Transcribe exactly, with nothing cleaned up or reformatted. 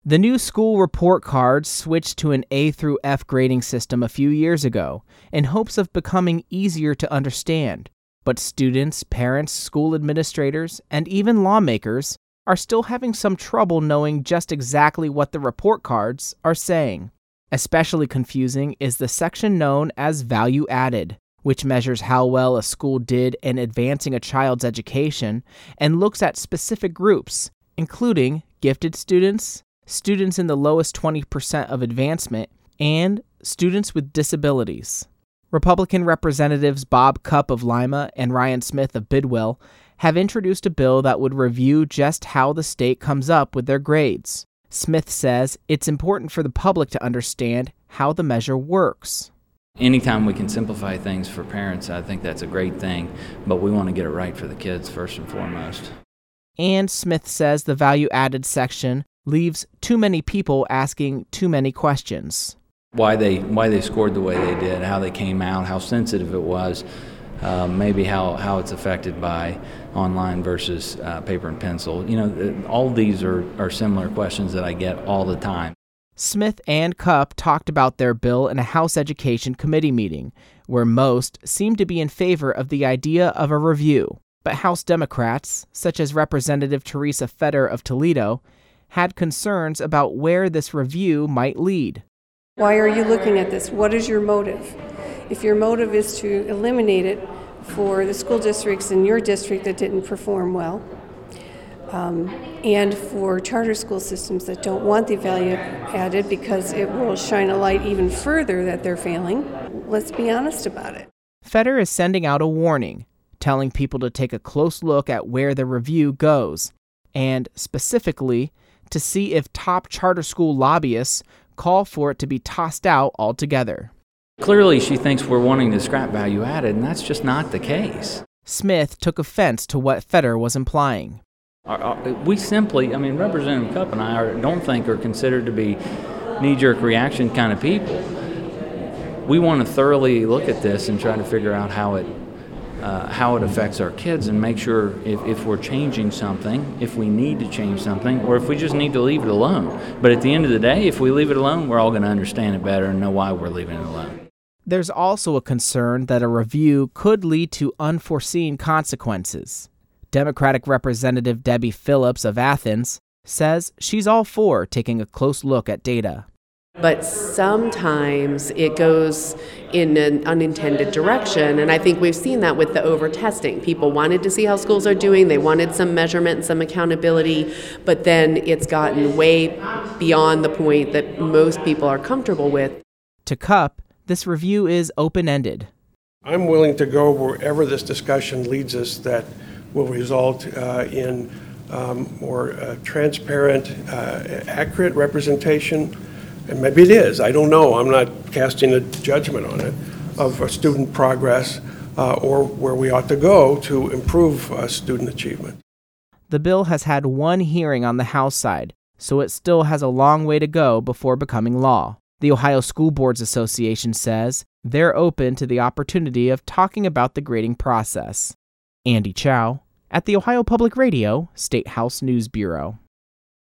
The new school report cards switched to an A through F grading system a few years ago in hopes of becoming easier to understand, but students, parents, school administrators, and even lawmakers are still having some trouble knowing just exactly what the report cards are saying. Especially confusing is the section known as Value Added, which measures how well a school did in advancing a child's education and looks at specific groups, including gifted students, students in the lowest twenty percent of advancement, and students with disabilities. Republican Representatives Bob Cupp of Lima and Ryan Smith of Bidwell have introduced a bill that would review just how the state comes up with their grades. Smith says it's important for the public to understand how the measure works. Anytime we can simplify things for parents, I think that's a great thing, but we want to get it right for the kids first and foremost. And Smith says the value added section leaves too many people asking too many questions. Why they why they scored the way they did, how they came out, how sensitive it was, uh, maybe how, how it's affected by online versus uh, paper and pencil. You know, all of these are, are similar questions that I get all the time. Smith and Cupp talked about their bill in a House Education Committee meeting, where most seemed to be in favor of the idea of a review. But House Democrats, such as Representative Teresa Fetter of Toledo, had concerns about where this review might lead. Why are you looking at this? What is your motive? If your motive is to eliminate it for the school districts in your district that didn't perform well, um, and for charter school systems that don't want the value added because it will shine a light even further that they're failing, let's be honest about it. Fetter is sending out a warning, telling people to take a close look at where the review goes, and specifically to see if top charter school lobbyists call for it to be tossed out altogether. Clearly, she thinks we're wanting to scrap value added, and that's just not the case. Smith took offense to what Fetter was implying. We simply, I mean, Representative Cupp and I are, don't think are considered to be knee-jerk reaction kind of people. We want to thoroughly look at this and try to figure out how it Uh, how it affects our kids and make sure if, if we're changing something, if we need to change something, or if we just need to leave it alone. But at the end of the day, if we leave it alone, we're all going to understand it better and know why we're leaving it alone. There's also a concern that a review could lead to unforeseen consequences. Democratic Representative Debbie Phillips of Athens says she's all for taking a close look at data. But sometimes it goes in an unintended direction, and I think we've seen that with the over-testing. People wanted to see how schools are doing, they wanted some measurement and some accountability, but then it's gotten way beyond the point that most people are comfortable with. To Cupp, this review is open-ended. I'm willing to go wherever this discussion leads us that will result uh, in um, more uh, transparent, uh, accurate representation. And maybe it is, I don't know, I'm not casting a judgment on it, of uh, student progress uh, or where we ought to go to improve uh, student achievement. The bill has had one hearing on the House side, so it still has a long way to go before becoming law. The Ohio School Boards Association says they're open to the opportunity of talking about the grading process. Andy Chow at the Ohio Public Radio State House News Bureau.